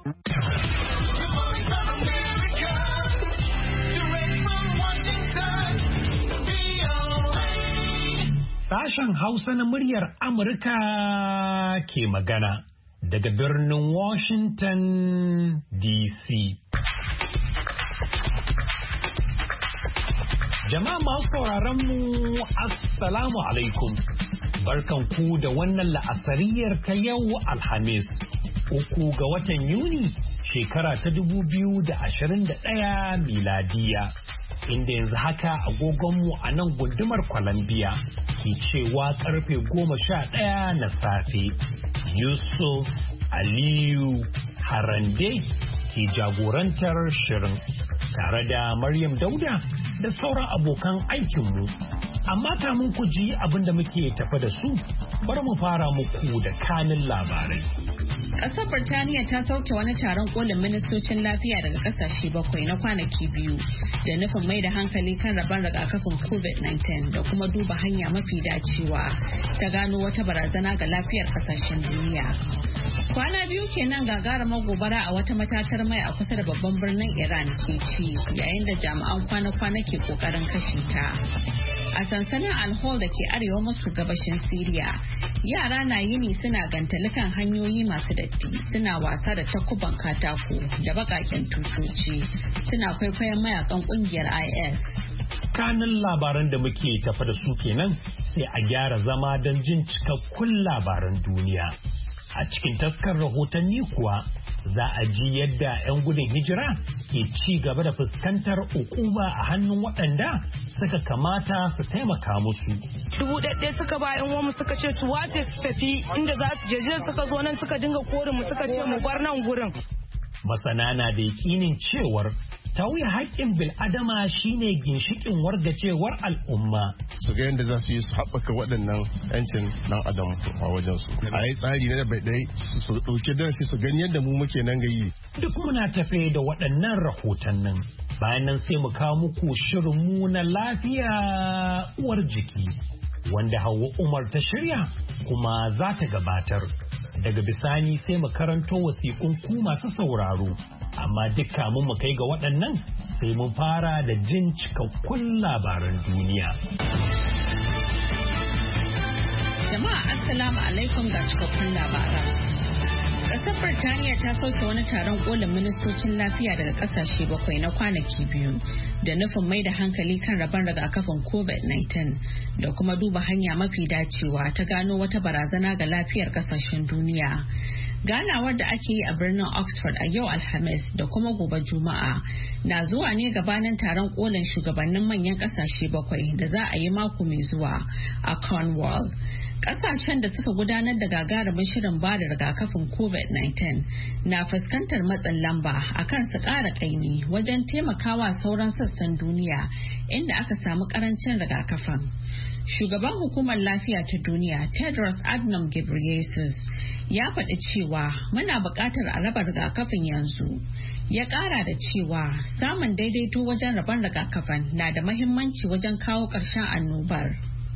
Sashen Hausa na muryar Amurka ke magana daga birnin Washington DC. Jama'a masu sauraron mu Assalamu alaikum. Barkan ku da wannan la'asariyar ta yau Alhamis, 3 ga watan Yuni shekara ta 2021 miladiya. Inda yanzu haka agogonmu a nan gundumar Columbia ke cewa karfe 11 na safe. Yusuf Aliyu Harande ke jagorantar shirin tare da Maryam Dauda da sauran abokan aikinmu. Amma kamun ku ji abin da muke tafa da su, bari mu fara muku da kanin labarai. Ƙasar Birtaniya ta sauke wani taron kolin ministocin lafiya daga ƙasashe 7 na kwanaki 2 da nufin mai da hankali kan rabon rigakafin COVID-19 da kuma duba hanya mafi dacewa ta gano wata barazana ga lafiyar ƙasashen duniya. Kwana 2 kenan gagarumar gobara a wata matatar mai a kusa da babban birnin Iran ke ci yayin da jami'an kwana-kwana ke ƙoƙarin kashe ta. A sansanin Al-Hol da ke arewa maso gabashin Siriya, yara na yini suna gantalikan hanyoyi masu datti, suna wasa da takuban katako da baƙaƙen tutoci, suna kwaikwayon mayakan ƙungiyar IS. Kanin labaran da muke tafa da su kenan sai a gyara zama don jin cikakkun labaran duniya. A cikin taskar rahotanni kuwa za a ji yadda 'yan gudun hijira ke ci gaba da fuskantar hukuma a hannun waɗanda suka kamata su taimaka musu. 1,000 suka ba 'yan uwanmu suka ce su wace su tafi inda za su je suka zo nan suka dinga korin mu suka ce mu bar nan gurin. Masana na da yakinin cewar tauye haƙƙin bil'adama shine ginshiƙin wargacewar al'umma. Su ga yadda za su yi su haɓaka waɗannan 'yancin ɗan adam a wajensu. A yi tsari na bai ɗai su ɗauki darasi su gani yadda mu muke nan ga yi. Duk muna tafe da waɗannan rahotannin. Bayan nan sai mu kawo muku shirinmu na lafiya uwar jiki wanda Hauwa Umar ta shirya kuma za ta gabatar. Daga bisani sai mu karanto wasiƙun ku masu sauraro. Amma dukka mu kai ga waɗannan sai mun fara da jin cikakkun labaran duniya. Jama'a Assalamu alaikum ga cikakkun labaran. Ƙasar Birtaniya ta sauke wani taron kolin ministocin lafiya daga ƙasashe 7 na kwanaki 2 da nufin mai da hankali kan rabon rigakafin COVID-19 da kuma duba hanya mafi dacewa ta gano wata barazana ga lafiyar ƙasashen duniya. Ganawar da ake yi a birnin Oxford a yau Alhamis da kuma gobe Juma'a na zuwa ne gabanin taron kolin shugabannin manyan ƙasashe 7 da za a yi mako mai zuwa a Cornwall. Ƙasashen da suka gudanar da gagarumin shirin ba da rigakafin COVID-19 na fuskantar matsin lamba a kan su ƙara ƙaimi wajen taimakawa sauran sassan duniya inda aka samu ƙarancin rigakafin. Shugaban hukumar lafiya ta duniya Tedros Adhanom Ghebreyesus ya faɗi cewa muna buƙatar a raba rigakafin yanzu. Ya ƙara da cewa samun daidaito wajen raban rigakafin na da mahimmanci wajen kawo ƙarshen annobar.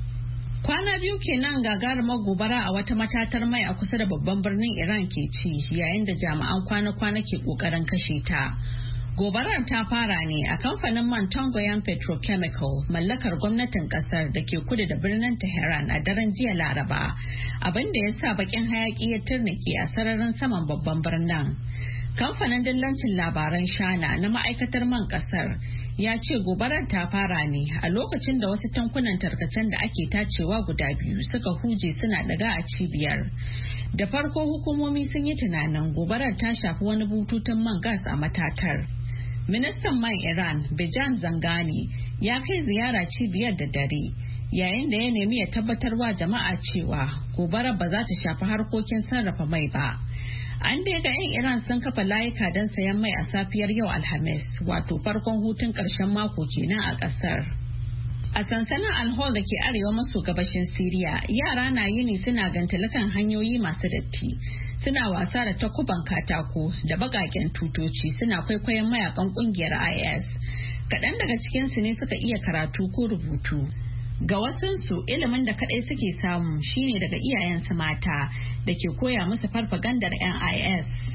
Kwana 2 kenan gagarumar gobara a wata matatar mai a kusa da babban birnin Iran ke ci yayin da jami'an kwana-kwana ke ƙoƙarin kashe ta. Gobarar ta fara ne a kamfanin man Tongoyan Petrochemical mallakar gwamnatin kasar da ke kudu da birnin Tehran a daren jiya Laraba, abin da ya sa bakin hayaki ya turnike a sararin saman babban birnin. Kamfanin dillancin labaran Shana na ma'aikatar man kasar ya ce gobarar ta fara ne a lokacin da wasu tankunan tarkacen da ake tacewa guda 2 suka huje suna daga a cibiyar. Da farko hukumomi sun yi tunanin gobarar ta shafi wani bututun man gas a matatar. Ministan man Iran, Bijan Zangani, ya kai ziyara cibiyar da dare, yayin da ya nemi ya tabbatarwa jama'a cewa gobarar ba za ta shafi harkokin sarrafa mai ba. An dai ga 'yan Iran sun kafa layuka don sayan mai a safiyar yau Alhamis, wato farkon hutun ƙarshen mako kenan a ƙasar. A sansanin Al-Hol da ke arewa maso gabashin Siriya, yara na yini suna gantalikan hanyoyi masu datti. Suna wasa da takuban katako da bagaken tutoci suna kwaikwayon mayakan kungiyar IS. Kaɗan daga cikinsu ne suka iya karatu ko rubutu. Ga wasunsu ilimin da kaɗai suke samu shine daga iyayensu mata da ke koya musu farfagandar 'yan IS.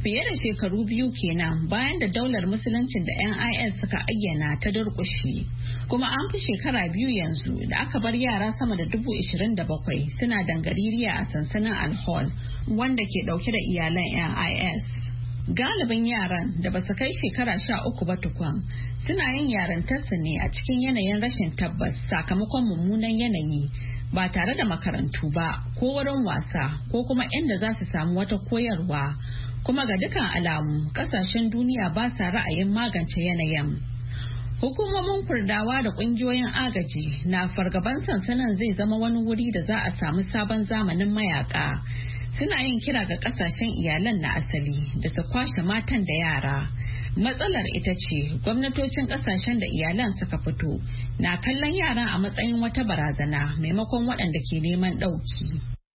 Fiye da shekaru 2 kenan bayan da daular musuluncin da 'yan IS suka ayyana ta durƙushe. Kuma an fi shekara 2 yanzu da aka bar yara sama da 27,000 suna dangaririya a sansanin Al-Hol wanda ke dauke da iyalan 'yan IS. Galibin yaran da ba su kai shekara 13 ba tukun suna yin yarantarsu ne a cikin yanayin rashin tabbas sakamakon mummunan yanayi ba tare da makarantu ba ko wurin wasa ko kuma inda za su samu wata koyarwa. Kuma ga dukan alamu kasashen duniya ba sa ra'ayin magance yanayin. Hukumomin Kurdawa da kungiyoyin agaji na fargaban sansanin zai zama wani wuri da za a samu sabon zamanin mayaka. Suna yin kira ga kasashen iyalan na asali da su kwashe matan da yara. Matsalar ita ce gwamnatocin kasashen da iyalan suka fito na kallon yaran a matsayin wata barazana maimakon waɗanda ke neman ɗauki.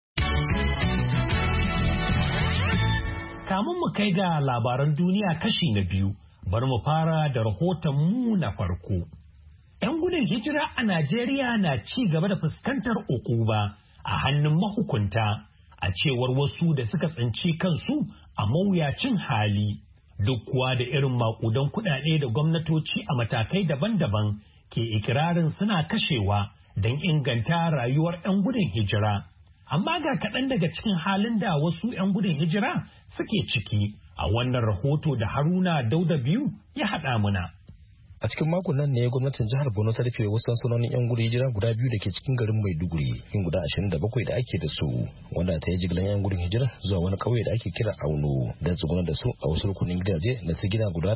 Kamun mu kai ga labaran duniya kashi na biyu, bari mu fara da rahoton mu na farko. 'Yan gudun hijira a Najeriya na ci gaba da fuskantar ukuba a hannun mahukunta, a cewar wasu da suka tsinci kansu a mawuyacin hali. Duk kuwa da irin makudan kuɗaɗe da gwamnatoci a matakai daban-daban ke ikirarin suna kashewa don inganta rayuwar 'yan gudun hijira. Amma ga kaɗan daga cikin halin da wasu 'yan gudun hijira suke ciki a wannan rahoto da Haruna Dauda biyu ya haɗa muna. A cikin makon nan ne gwamnatin jihar Borno ta rufe wasu sansanonin 'yan gudun hijira guda biyu da ke cikin garin Maiduguri, yin guda 27 da ake da su, wanda ta yi jigilan 'yan gudun hijira zuwa wani ƙauye da ake kira Auno don tsugunar da su a wasu rukunin gidaje da su gina guda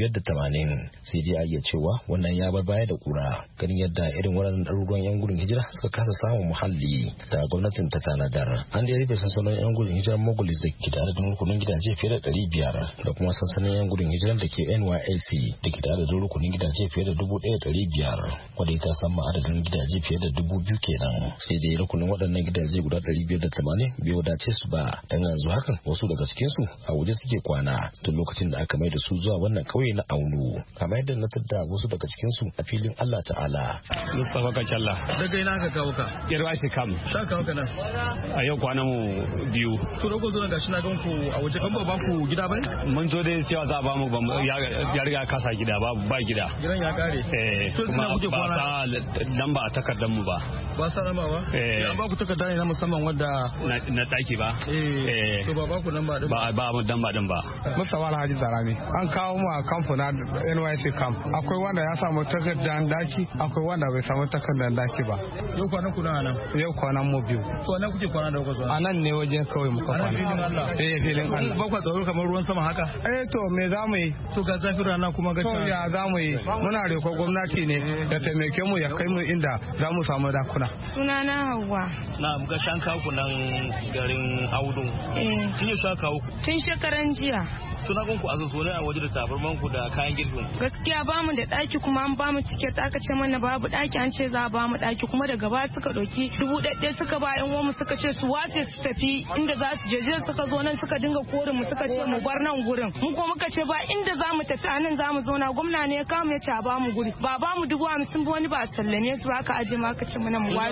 580. Sai dai a iya cewa wannan ya bar baya da kura, ganin yadda irin waɗannan ɗaruruwan 'yan gudun hijira suka kasa samun muhalli da gwamnatin ta tanadar. An da rufe sansanonin 'yan gudun hijira Mogulis da ke da adadin rukunin gidaje fiye da 500 da kuma sansanin 'yan gudun hijira da ke NYSC da ke da adadin rukunin gidaje fiye da 1,500 wadda ita sama adadin gidaje fiye da 2,000 kenan. Sai dai rukunin waɗannan gidaje guda 580 bai wadace su ba, dan yanzu hakan wasu daga cikin su a waje suke kwana tun lokacin da aka mai da su zuwa wannan kauye na Auno, kamar yadda na tadda wasu daga cikin su a filin Allah Ta'ala. Mustafa Kacalla. Daga ina ka kawo ka? Yarwa ake kam. Sha kawo ka nan? A yau kwanan mu 2. To da ku zo gashi na gan ku a waje, kan ba ku gida ba? Mun zo dai cewa za a ba mu ya riga kasa gida ba gida. Gidan ya kare. Kuma ba sa lamba a takardar mu ba. Ba sa lamba ba? Ya ba ku takarda ne na musamman wadda na daki ba. To ba ku lamba din ba. Ba mu lamba din ba. Mustafa Alhaji Zarami. An kawo mu a kamfuna NYC camp. Akwai wanda ya samu takardar daki, akwai wanda bai samu takardar daki ba. Yau kwanan ku nan? Yau kwanan mu 2. To nan kuke kwana da kuka zo? A nan ne wajen kawai muka kwana. Filin Allah. Filin Allah. Ba ku tsaro kamar ruwan sama haka? To me za mu yi? To ga zafin rana kuma ga to ya za mu yi? Muna reko gwamnati ne da taimake mu ya kai mu inda za mu samu dakuna. Sunana Hauwa. Na muka shan kawo ku nan garin Audu. Tun yi shan kawo ku? Tun shekaran jiya. Suna gunku a zazzone a waje da tabarman ku da kayan girkin. Gaskiya ba mu da daki kuma an ba mu tiket aka ce mana babu daki, an ce za a ba mu daki kuma daga baya suka dauki 1,000 suka ba yan uwanmu suka ce su wace su tafi inda za su je suka zo nan suka dinga korin mu suka ce mu bar nan gurin. Mun kuma muka ce ba inda za mu tafi a nan za mu zauna, gwamna ne ya kama ya ce a ba mu guri. Ba ba mu 50,000 ba, wani ba a sallame su ba, aka aje ma aka ce mana mu wace.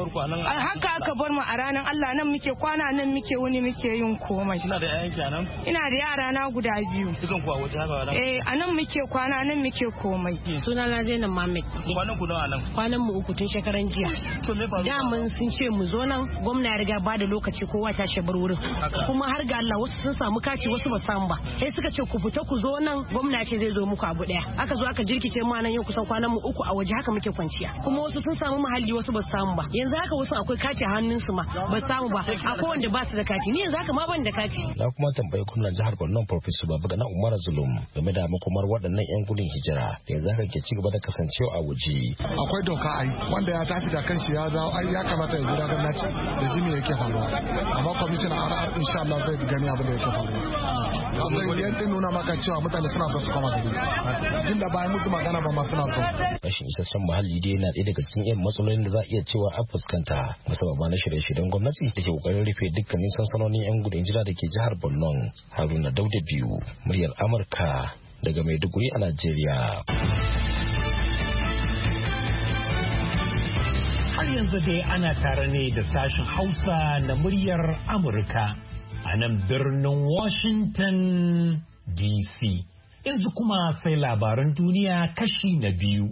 Haka aka bar mu a ranar Allah, nan muke kwana, nan muke wuni, muke yin komai. Ina da yayan kenan? Ina da yara na guda 2. Dukan ku a waje haka? A nan muke kwana, nan muke komai. Sunana Zainab Mohammed. Kwanan ku nawa nan? Kwanan mu 3 tun shekaran jiya. To me faru? Da mun sun ce mu zo nan, gwamna ya riga ba da lokaci kowa ta bar wurin. Kuma har ga Allah wasu sun samu kaci wasu ba samu ba. Sai suka ce ku fita ku zo nan, gwamna ce zai zo muku abu daya. Aka zo aka jirkice mu nan yau kusan kwanan mu 3 a waje haka muke kwanciya. Kuma wasu sun samu muhalli wasu ba samu ba. Yanzu haka wasu akwai kaci a hannun su ma ba samu ba. Akwai wanda ba su da kaci. Ni yanzu haka ma ban da kaci. Na kuma tambayi gwamnan jihar Borno Professor Babagana Umar Zulum game da makomar waɗannan 'yan gudun hijira da yanzu haka ke ci gaba da kasancewa a waje. Akwai doka ai wanda ya tashi da kanshi ya dawo ai ya kamata ya gida gwamnati da jini yake faruwa. Amma kwamishinan RR insha Allah zai gani abin da yake faruwa. Abin yadda nuna maka cewa mutane suna so su koma gari. Jin da bayan musu magana ba ma suna so. Rashin isasshen muhalli dai yana ɗaya daga cikin 'yan matsalolin da za a iya cewa an fuskanta musamman na shirye-shiryen gwamnati da ke kokarin rufe dukkanin sansanonin 'yan gudun hijira da ke jihar Borno. Haruna Dauda biyu, muryar Amurka daga Maiduguri a Najeriya. Har yanzu dai ana tare ne da sashen Hausa na muryar Amurka a a nan birnin Washington DC. Yanzu kuma sai labaran duniya kashi na biyu.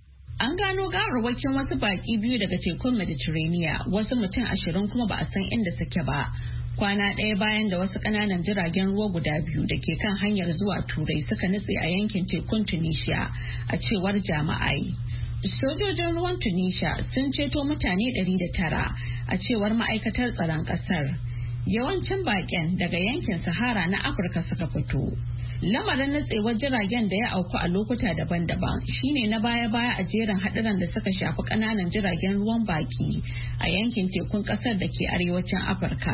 An gano gawarwakin wasu baƙi biyu daga tekun Mediterranean, wasu mutum 20 kuma ba a san inda suke ba. Kwana ɗaya bayan da wasu ƙananan jiragen ruwa guda biyu da ke kan hanyar zuwa Turai suka nutse a yankin tekun Tunisia, a cewar jama'ai. Sojojin ruwan Tunisia sun ceto mutane 109 a cewar ma'aikatar tsaron ƙasar. Yawancin baƙin daga yankin Sahara na Afirka suka fito. Lamarin nutsewar jiragen da ya auku a lokuta daban-daban shine na baya-baya a jerin haɗuran da suka shafi ƙananan jiragen ruwan baki a yankin tekun ƙasar da ke arewacin Afirka.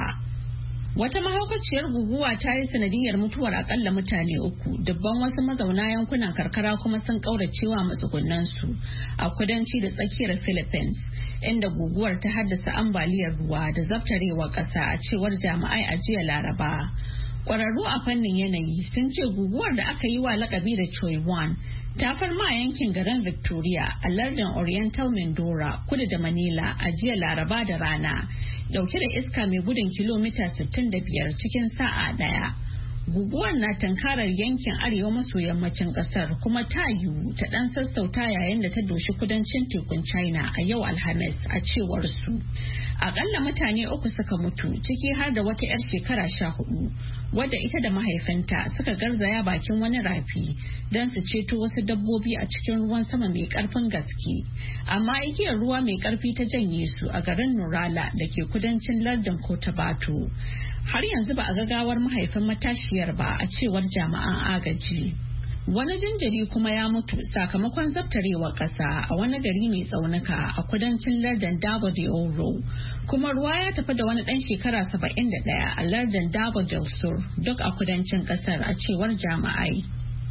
Wata mahaukaciyar guguwa ta yi sanadiyar mutuwar akalla mutane 3, dubban wasu mazauna yankunan karkara kuma sun ƙauracewa matsugunansu a kudanci da tsakiyar Philippines, inda guguwar ta haddasa ambaliyar ruwa da zabtarewar ƙasa a cewar jami'ai a jiya Laraba. Ƙwararru a fannin yanayi sun ce guguwar da aka yi wa lakabi da Choi Wan ta farma yankin garin Victoria a lardin Oriental Mindoro kudu da Manila a jiya Laraba da rana, dauke da iska mai gudun kilomita 65 cikin sa'a daya. Guguwar na tankarar yankin arewa maso yammacin kasar kuma ta yiwu ta dan sassauta yayin da ta doshi kudancin tekun China a yau Alhamis a cewar su. Akalla mutane 3 suka mutu, ciki har da wata 'yar shekara 14 wadda ita da mahaifinta suka garzaya bakin wani rafi don su ceto wasu dabbobi a cikin ruwan sama mai karfin gaske, amma igiyar ruwa mai karfi ta janye su a garin Nurala da ke kudancin lardin Cotabato. Har yanzu ba a ga gawar mahaifin matashiyar ba a cewar jami'an agaji. Wani jinjiri kuma ya mutu sakamakon zabtarewar ƙasa a wani gari mai tsaunuka a kudancin lardin Dabo de Oro, kuma ruwa ya tafi da wani ɗan shekara 71 a lardin Dabo del Sur duk a kudancin ƙasar a cewar jami'ai.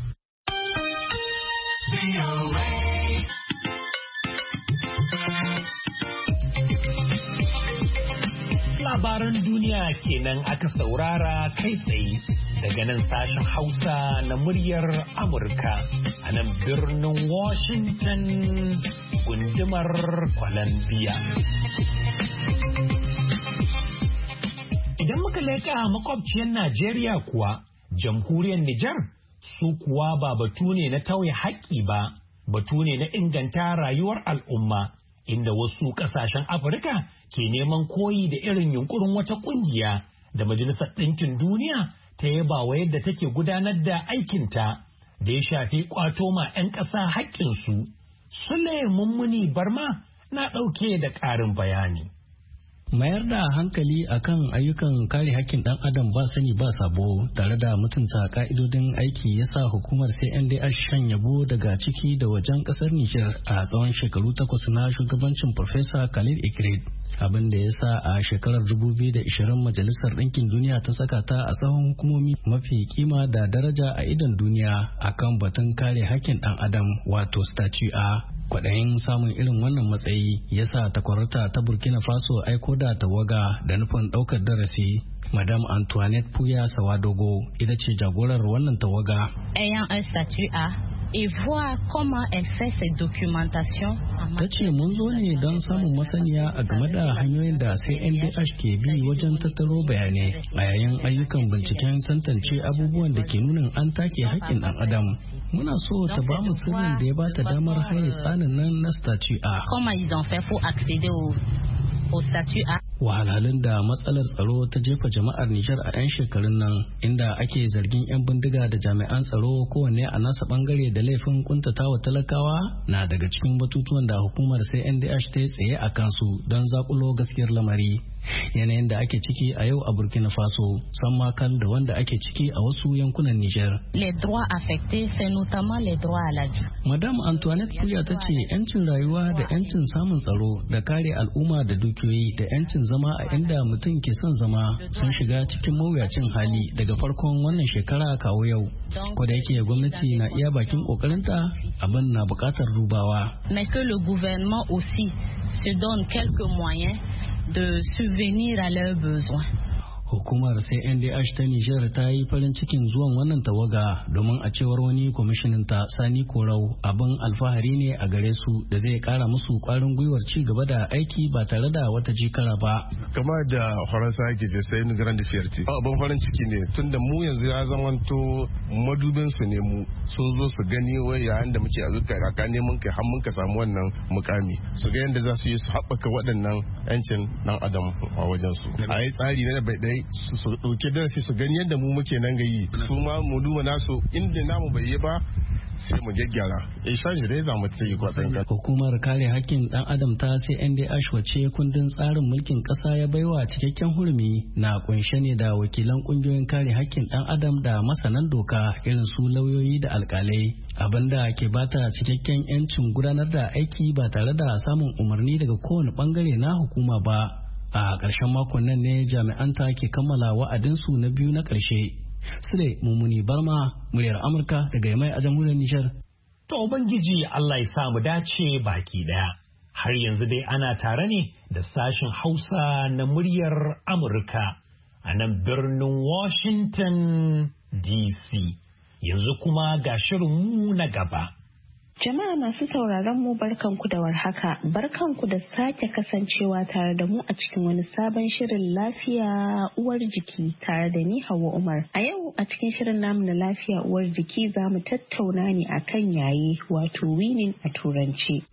Labaran duniya kenan aka saurara kai tsaye daga nan sashen Hausa na muryar Amurka a nan birnin Washington gundumar Columbia. Idan muka leƙa makwabciyar Najeriya kuwa, jamhuriyar Nijar su kuwa ba batu ne na tauye haƙƙi ba, batu ne na inganta rayuwar al'umma, inda wasu ƙasashen Afirka ke neman koyi da irin yunkurin wata ƙungiya da Majalisar Ɗinkin Duniya ta yaba wa yadda take gudanar da aikinta da ya shafi ƙwato ma 'yan ƙasa haƙƙinsu. Sule Mummuni Barma na ɗauke da ƙarin bayani. Mayar da hankali akan ayyukan kare hakkin ɗan adam ba sani ba sabo tare da mutunta ka'idodin aiki ya sa hukumar CNDH shan yabo daga ciki da wajen ƙasar Nijar a tsawon shekaru 8 na shugabancin Farfesa Khalil Ikrid. Abin da ya sa a shekarar 2020 Majalisar Ɗinkin Duniya ta saka ta a tsawon hukumomi mafi kima da daraja a idon duniya akan batun kare hakkin ɗan adam wato Statue A. Kwaɗayin samun irin wannan matsayi ya sa takwarata ta Burkina Faso aiko da tawaga da nufin ɗaukar darasi. Madame Antoinette Puya Sawadogo ita ce jagorar wannan tawaga. Ayant un statut A et voir comment elle fait cette documentation. Ta ce mun zo ne don samun masaniya a game da hanyoyin da CNDH ke bi wajen tattaro bayanai a yayin ayyukan binciken tantance abubuwan da ke nunin an take haƙƙin ɗan adam. Muna so ta ba mu sirrin da ya ba ta damar haye tsanin nan na statut A. Comment ils ont fait pour accéder au statut A? Wahalhalun da matsalar tsaro ta jefa jama'ar Nijar a 'yan shekarun nan, inda ake zargin 'yan bindiga da jami'an tsaro kowanne a nasa bangare da laifin kuntatawa talakawa, na daga cikin batutuwan da hukumar CNDH ta yi tsaye a kansu don zakulo gaskiyar lamari. Yanayin da ake ciki a yau a Burkina Faso san makal da wanda ake ciki a wasu yankunan Nijar. Les droits affectés, c'est notamment les droits à la vie. Madame Antoinette Puya ta ce 'yancin rayuwa da 'yancin samun tsaro da kare al'umma da dukiyoyi da 'yancin zama a inda mutum ke son zama sun shiga cikin mawuyacin hali daga farkon wannan shekara kawo yau. Ko da yake gwamnati na iya bakin kokarinta, abin na bukatar dubawa. Mais que le gouvernement aussi se donne quelques moyens de subvenir à leurs besoins. Hukumar CNDH ta Nijar ta yi farin cikin zuwan wannan tawaga domin a cewar wani kwamishinan ta Sani Korau abin alfahari ne a gare su da zai kara musu kwarin gwiwar ci gaba da aiki ba tare da wata jikara ba. Kamar da Faransa yake ce sai ni grand fierté. Abin farin ciki ne tunda mu yanzu ya zamanto madubin su ne mu sun zo su gani wai yayin da muke a zuka kaka ne mun kai har mun ka samu wannan mukami su ga yadda za su yi su haɓaka waɗannan 'yancin ɗan adam a wajen su. A yi tsari na bai ɗai su ɗauki darasi su gani yadda mu muke nan ga yi su ma mu duba nasu inda namu bai yi ba sai mu gyaggyara shaji dai za mu yi kwatsan ka. Hukumar kare hakkin dan adam ta CNDH wace kundin tsarin mulkin kasa ya baiwa cikakken hurumi na kunshe ne da wakilan kungiyoyin kare hakkin dan adam da masanan doka irin su lauyoyi da alkalai abinda ke bata cikakken yancin gudanar da aiki ba tare da samun umarni daga kowane bangare na hukuma ba. A ƙarshen makon nan ne jami'anta ke kammala wa'adinsu na biyu na ƙarshe. Sule Mummuni Barma, muryar Amurka daga Yamai a jamhuriyar Nijar. To Ubangiji Allah ya sa mu dace baki daya. Har yanzu dai ana tare ne da sashen Hausa na muryar Amurka a nan birnin Washington DC. Yanzu kuma ga shirinmu na gaba. Jama'a masu sauraron mu barkanku da warhaka, barkanku da sake kasancewa tare da mu a cikin wani sabon shirin lafiya uwar jiki tare da ni Hauwa Umar. A yau a cikin shirin namu na lafiya uwar jiki za mu tattauna ne akan yaye wato weaning a turanci.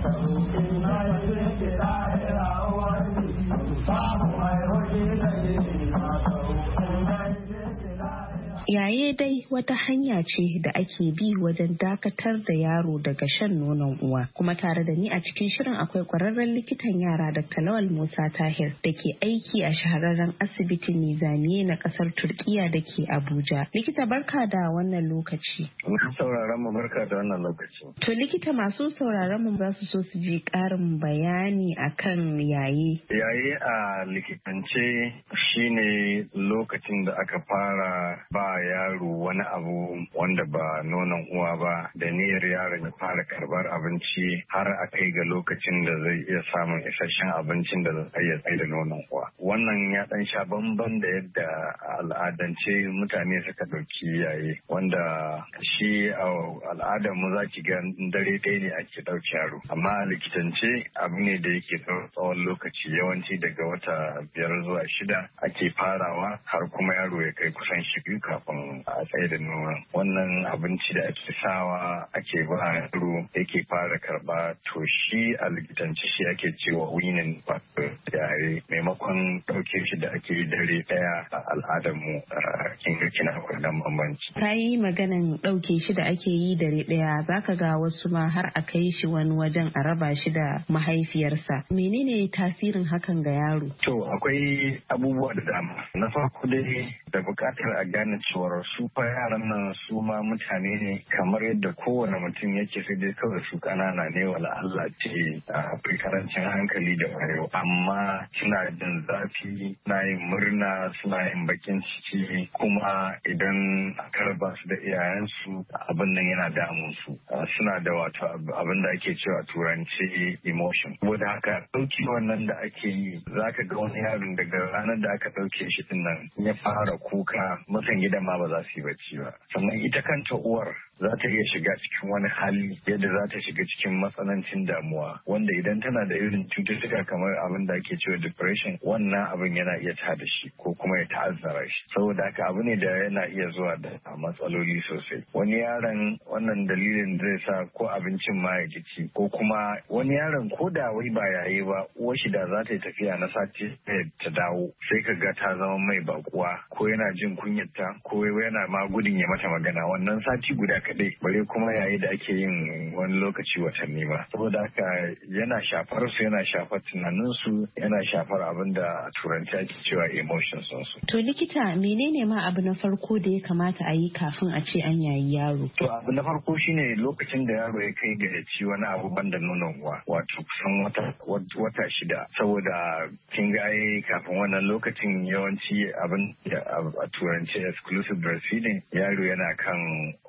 Yaye dai wata hanya ce da ake bi wajen dakatar da yaro daga shan nonon uwa. Kuma tare da ni a cikin shirin akwai kwararren likitan yara Dr. Lawal Musa Tahir da ke aiki a shahararren asibitin Nizamiye na kasar Turkiya da ke Abuja. Likita barka da wannan lokaci. Sauraron mu barka da wannan lokaci. To likita masu sauraron mu za su so su ji ƙarin bayani akan yaye. Yaye a likitance shine lokacin da aka fara ba yaro wani abu wanda ba nonon uwa ba da niyyar yaron ya fara karbar abinci har a kai ga lokacin da zai iya samun isasshen abincin da zai iya tsaye da nonon uwa. Wannan ya dan sha bamban da yadda al'adance mutane suka ɗauki yaye wanda shi a al'adar mu za ki ga dare ɗaya ne ake ɗauki yaro amma a likitance abu ne da yake tsawon lokaci yawanci daga wata 5 zuwa 6 ake farawa har kuma yaro ya kai kusan biyu kafin a tsaye da nonon. Wannan abinci da ake sawa ake ba yaro yake fara karba to shi a likitance shi ake cewa weaning yare maimakon ɗauke shi da ake yi dare ɗaya a al'adar mu kin ga kina akwai dan bambanci. Ka yi maganan ɗauke shi da ake yi dare ɗaya zaka ga wasu ma har a kai shi wani wajen a raba shi da mahaifiyarsa. Menene tasirin hakan ga yaro? To akwai abubuwa da dama. Na farko dai da buƙatar a gane cewar su fa yaran nan su ma mutane ne kamar yadda kowane mutum yake sai dai kawai su kanana ne wala Allah ce a karancin hankali da wayo amma suna jin zafi suna yin murna suna yin bakin ciki kuma idan aka raba su da iyayensu abin nan yana damun su suna da wato abin da ake cewa turanci emotion saboda haka ɗauki wannan da ake yi zaka ga wani yaron daga ranar da aka ɗauke shi din nan ya fara kuka mutan gidan ma ba za su yi bacci ba sannan ita kanta uwar za ta iya shiga cikin wani hali yadda za ta shiga cikin matsanancin damuwa wanda idan tana da irin cututtuka kamar abin da ake cewa depression wannan abin yana iya tada shi ko kuma ya ta'azzara shi saboda haka abu ne da yana iya zuwa da matsaloli sosai wani yaron wannan dalilin zai sa ko abincin ma ya ci ko kuma wani yaron ko da wai ba yayi ba uwar shi da za ta yi tafiya na sati ta dawo sai ka ga ta zama mai bakuwa ko yana jin kunyarta ko yana ma gudun ya mata magana wannan sati guda kadai bare kuma yayi da ake yin wani lokaci watanni ba saboda haka yana shafar su yana shafar tunanin su yana shafar abin da a turanci ake cewa emotions su. To likita menene ma abu na farko da ya kamata a yi kafin a ce an yayi yaro? To abu na farko shine lokacin da yaro ya kai ga ci wani abu banda nonon uwa wato kusan wata 6 saboda kin ga kafin wannan lokacin yawanci abin a turanci exclusive breastfeeding yaro yana kan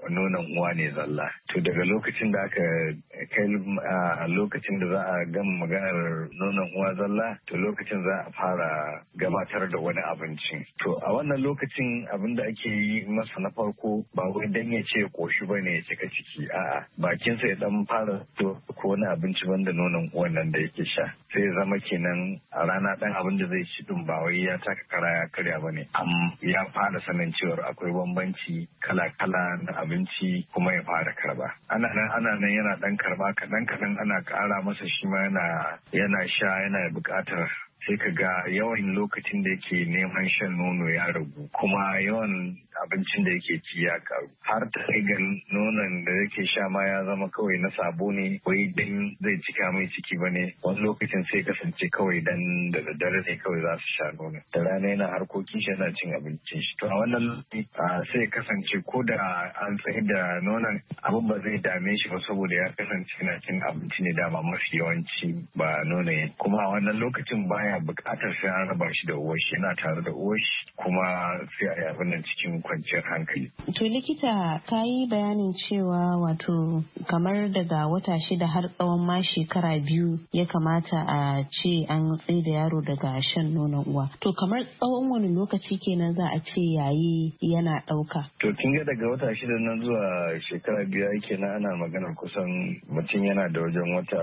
nonon uwa ne zalla. To daga lokacin da aka kai lokacin da za a gama maganar nonon uwa zalla, to lokacin za a fara gabatar da wani abinci. To a wannan lokacin abin da ake yi masa na farko ba wai dan ya ce koshi ba ne ya cika ciki, a'a bakinsa ya dan fara to ko wani abinci banda nonon uwan nan da yake sha. Sai zama kenan a rana dan abin da zai ci din ba wai ya taka kara ya karya ba ne, ya fara sanin cewar akwai bambanci kala-kala na abinci kuma ya fara karba. Ana nan yana dan karba kaɗan ana ƙara masa shi ma yana sha yana buƙatar, sai ka ga yawan lokacin da yake neman shan nono ya ragu kuma yawan abincin da yake ci ya karu har ta kai ga nonon da yake sha ma ya zama kawai na sabo ne wai dan zai cika mai ciki bane. Wani lokacin sai kasance kawai dan da daddare ne kawai za su sha nono, da rana yana harkokin shi yana cin abincin shi. To a wannan lokaci sai kasance ko da an tsaye da nonon abin ba zai dame shi ba saboda ya kasance yana cin abinci ne dama mafi yawanci ba nono ya. Kuma a wannan lokacin baya bukatar sai an raba shi da uwar shi, yana tare da uwar shi kuma sai a yi abin nan cikin kwanciyar hankali. To likita ka yi bayanin cewa wato kamar daga wata 6 har tsawon ma shekara 2 ya kamata a ce an tsaye da yaro daga shan nonon uwa. To kamar tsawon wani lokaci kenan za a ce yayi yana ɗauka? To kin ga daga wata 6 nan zuwa shekara 2 kenan ana maganar kusan mutum yana da wajen wata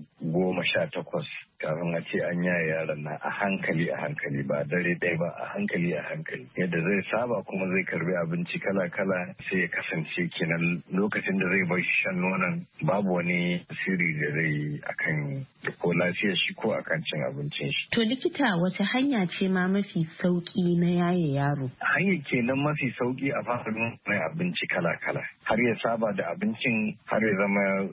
18 kafin a ce an yaye yaron na a hankali ba dare ɗaya ba, a hankali yadda zai saba kuma zai karbi abinci kala-kala sai ya kasance kenan lokacin da zai bar shan nonon babu wani sirri da zai akan ko lafiyar shi ko akan cin abincin shi. To likita wace hanya ce ma mafi sauki na yaye yaro? Hanyar kenan mafi sauki a fara mai abinci kala-kala har ya saba da abincin har ya zama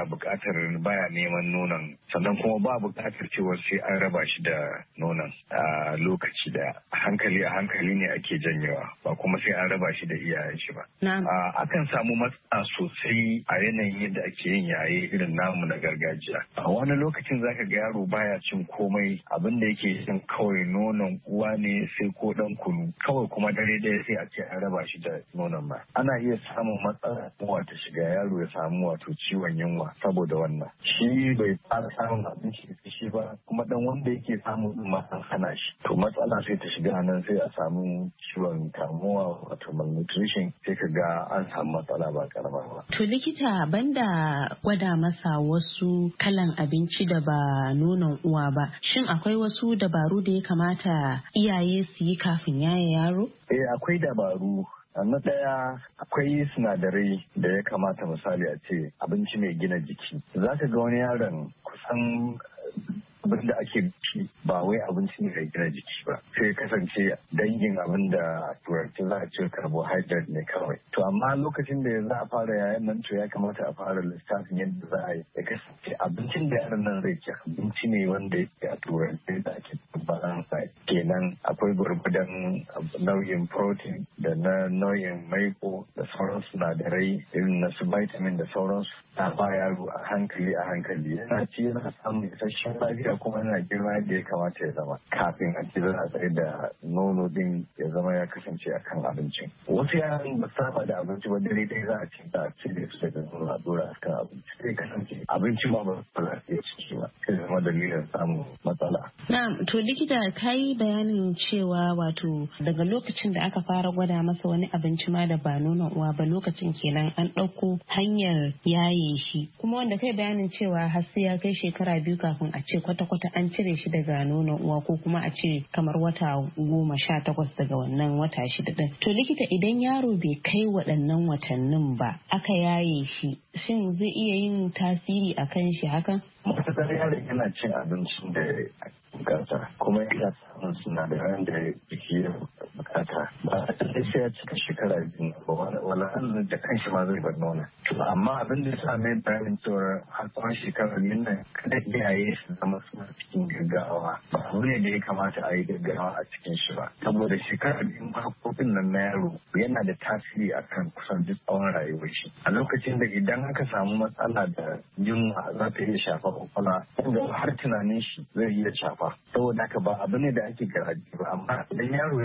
baya neman nonon, sannan kuma ba buƙatar cewa sai an raba shi da nonon a lokaci daya. A hankali ne ake janyewa ba kuma sai an raba shi da iyayen shi ba. Akan samu matsala sosai a yanayin yadda ake yin yaye irin namu na gargajiya. A wani lokacin zaka ga yaro baya cin komai, abin da yake cin kawai nonon uwa ne sai ko dan kunu kawai, kuma dare ɗaya sai a ce an raba shi da nonon ba. Ana iya samun matsala ta shiga yaro ya samu wato ciwon yunwa saboda wannan. Shi bai fara samun abinci da shi ba kuma dan wanda yake samu din ma an hana shi. To matsala sai ta shiga nan sai a samu ciwon kamuwa wato malnutrition, sai ka ga an samu matsala ba karama ba. To likita banda gwada masa wasu kalan abinci da ba nonon uwa ba, shin akwai wasu dabaru da ya kamata iyaye su yi kafin yaye yaro? Akwai dabaru. Na ɗaya akwai sinadarai da ya kamata misali a ce abinci mai gina jiki. Za ka ga wani yaron kusan abin da ake ci ba wai abinci ne mai gina jiki ba, sai kasance dangin abin da turanci za a ce carbohydrate ne kawai. To amma lokacin da za a fara yayan nan to ya kamata a fara lissafin yadda za a yi ya kasance abincin da yaron nan zai ci abinci ne wanda yake a turanci da ake balance kenan akwai gwargwadon nau'in protein da na nau'in maiko da sauran sinadarai irin na su vitamin da sauransu. Ta ba yaro a hankali yana ci yana samun isasshen lafiya kuma yana girma yadda ya kamata ya zama kafin a ci za a tsaye da nono din ya zama ya kasance akan abincin. Wasu yaran ba saba da abinci ba dare dai za a ci da cire su daga nono a dora akan abinci sai kasance abinci ma ba za a iya ci ba sai zama dalilin samun matsala. Na'am, to likita ka yi bayanin cewa wato daga lokacin da aka fara gwada masa wani abinci ma da ba nonon uwa ba lokacin kenan an ɗauko hanyar yaye shi, kuma wanda kai bayanin cewa har sai ya kai shekara 2 kafin a ce kwata-kwata an cire shi daga nonon uwa ko kuma a ce kamar wata 18 daga wannan wata 6 din. To likita idan yaro bai kai waɗannan watannin ba aka yaye shi, shin zai iya yin tasiri a kan shi hakan? Matakar yaron yana cin abincin da bukata kuma yana samun sinadaran da jiki ya bukata ba a sai ya cika shekara 2 ba wala Allah da kanshi ma zai bar nuna. Amma abin da sa mai bayanin cewa har tsawon shekara 2 nan kada iyaye su zama suna cikin gaggawa ba abu ne da ya kamata a yi gaggawa a cikin shi ba, saboda shekara 2 harkokin nan na yaro yana da tasiri akan kusan duk tsawon rayuwar shi. A lokacin da idan aka samu matsala da yunwa za ta iya shafa kwakwalwa kuma har tunanin shi zai iya shafa, saboda haka ba abu ne da ake garaji ba. Amma idan yaro ya kasance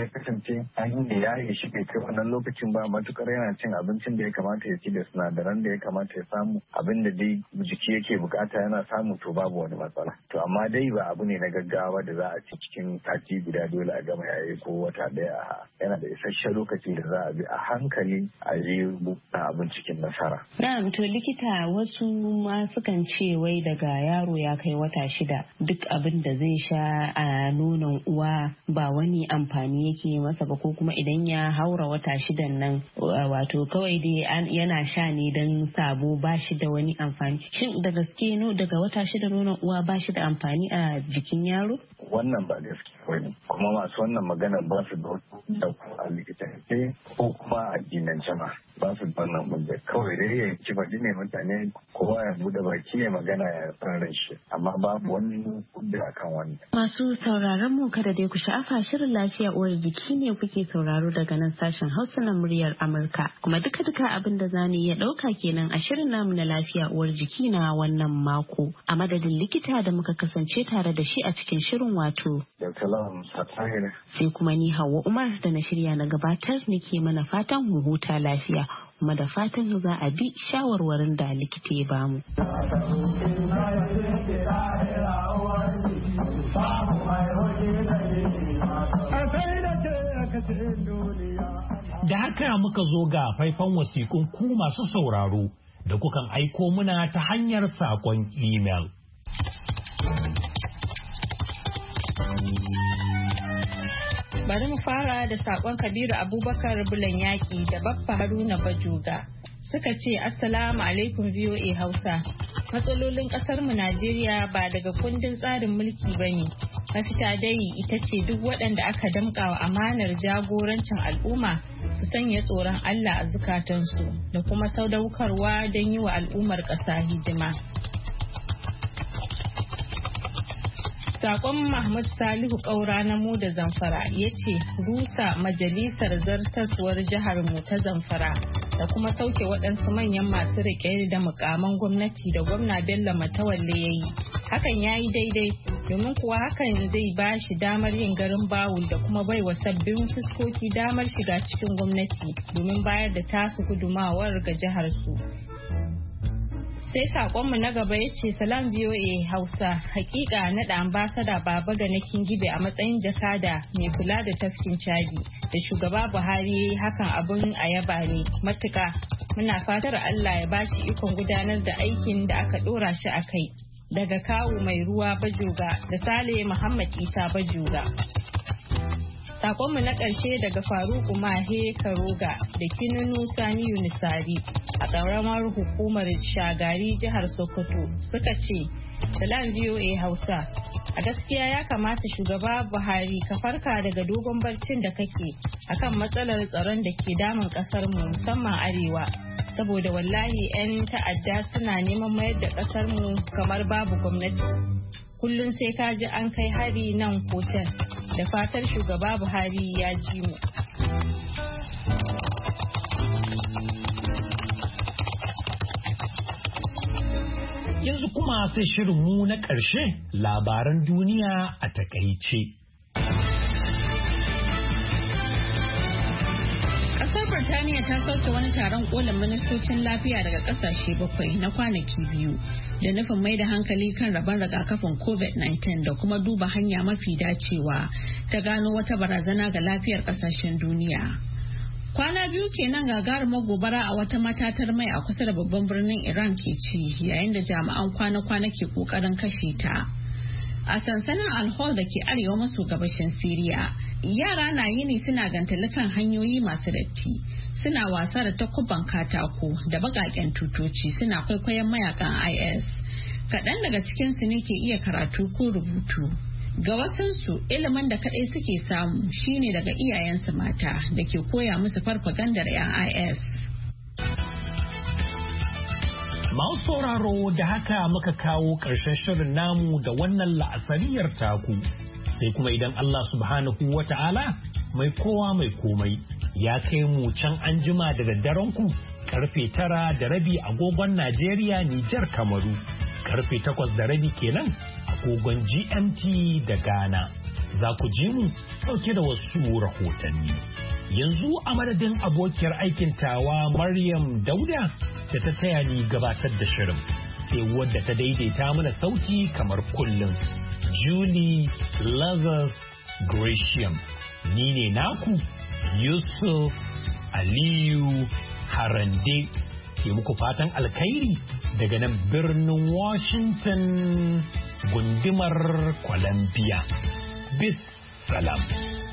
ce an yi yaye shi bai kai wannan lokacin ba, matukar yana cin abincin da ya kamata ya ci da sinadaran da ya kamata ya samu, abin da dai jiki yake bukata yana samu, to babu wani matsala. To amma dai ba abu ne na gaggawa da za a ci cikin sati guda dole a gama yaye ko wata daya. Yana da isasshen lokaci da za a bi a hankali a yi abin cikin nasara. Na'am, to likita, wasu ma sukan ce wai daga yaro ya kai wata 6 duk abin da zai sha a nonon uwa ba wani amfani yake masa ba, ko kuma idan ya haura wata 6 nan wato kawai dai yana sha ne don sabo, ba shi da wani amfani. Shin da gaske daga wata 6 nonon uwa ba shi da amfani a jikin yaro? Wannan ba gaske bane, kuma masu wannan magana ba su da a likitance ko kuma a addinance ma ba su da wannan bunda kawai dai ya ci faɗi ne mutane kowa ya bude baki ya magana ya fara shi, amma babu wani kudi akan wannan. Masu sauraron mu kada dai ku sha'afa, shirin lafiya uwar jiki ne kuke sauraro daga nan sashen Hausa na muryar Amurka, kuma duka abin da zamu iya ɗauka kenan a shirin namu na lafiya uwar jiki na wannan mako. A madadin likita da muka kasance tare da shi a cikin shirin wato sai kuma ni Hauwa Umar da na shirya na gabatar nake mana fatan mu huta lafiya, kuma da fatan za a bi shawarwarin da likita ya bamu. Da haka muka zo ga faifan wasiƙun ku masu sauraro da kukan aiko muna ta hanyar saƙon imel. Bari mu fara da sakon Kabiru Abubakar Bulan Yaki da Baffa Haruna Bajoga. Suka ce Assalamu alaikum VOA Hausa. Matsalolin kasar mu Najeriya ba daga kundin tsarin mulki bane. Mafita dai ita ce duk waɗanda aka damƙawa amanar jagorancin al'umma su sanya tsoron Allah a zukatansu da kuma sadaukarwa don yi wa al'ummar ƙasa hidima. Sakon Mahmud Salihu Kaura na mu da Zamfara ya ce rusa majalisar zartaswar jihar mu ta Zamfara da kuma sauke waɗansu manyan masu riƙe da mukaman gwamnati da gwamna Bello Matawalle ya yi. Hakan ya yi daidai domin kuwa hakan zai ba shi damar yin garin bawul da kuma bai wa sabbin fuskoki damar shiga cikin gwamnati domin bayar da tasu gudumawar ga jihar su. Sai sakonmu na gaba ya ce salam VOA Hausa, hakika naɗa ambasada Baba ga na Kingibe a matsayin jakada mai kula da tafkin Chadi da shugaba Buhari hakan abun a yaba ne matuka. Muna fatar Allah ya bashi ikon gudanar da aikin da aka ɗora shi a kai. Daga Kawu Mai Ruwa Bajoga da Sale Muhammad Isa Bajoga. Sakonmu na ƙarshe daga Faruku Mahe Karoga da Kinunu Sani Yunisari a ƙaramar hukumar Shagari jihar Sokoto suka ce, Salam VOA Hausa, a gaskiya ya kamata shugaba Buhari ka farka daga dogon barcin da kake akan matsalar tsaron da ke damun ƙasarmu musamman arewa. Saboda wallahi 'yan ta'adda suna neman mayar da ƙasarmu kamar babu gwamnati. Kullum sai ka ji an kai hari nan ko can. Da fatar shugaba Buhari ya ji mu. Yanzu kuma sai shirinmu na ƙarshe, labaran duniya a takaice. Birtaniya ta sauke wani taron kolin ministocin lafiya daga kasashe 7 na kwanaki 2 da nufin mai da hankali kan rabon rigakafin COVID-19 da kuma duba hanya mafi dacewa ta gano wata barazana ga lafiyar kasashen duniya. Kwana 2 kenan gagarumar gobara a wata matatar mai a kusa da babban birnin Iran ke ci yayin da jami'an kwana-kwana ke kokarin kashe ta. A sansanin Al-Hol da ke arewa maso gabashin Siriya, yara na yini suna gantali kan hanyoyi masu datti, suna wasa da takuban katako da baƙaƙen tutoci suna kwaikwayon mayakan IS. Kaɗan daga cikinsu ne ke iya karatu ko rubutu. Ga wasansu, ilimin da kaɗai suke samu shine daga iyayensu mata da ke koya musu farfagandar 'yan IS. Masu sauraro da haka muka kawo ƙarshen shirin namu da wannan la'asariyar taku. Sai kuma idan Allah subhanahu wa ta'ala mai kowa mai komai ya kai mu can anjima da daddaren ku karfe 9:30 agogon Najeriya, Nijar, Kamaru. Karfe 8:30 kenan agogon GMT da Ghana. za ku ji mu ɗauke da wasu rahotanni. Yanzu a madadin abokiyar aikin tawa Maryam Dauda da ta taya ni gabatar da shirin, sai wadda ta daidaita mana sauti kamar kullum, Julie Lazarus Gratiam. Ni ne naku Yusuf Aliyu Harande ke muku fatan alkhairi daga nan birnin Washington gundumar Columbia. Bis salam.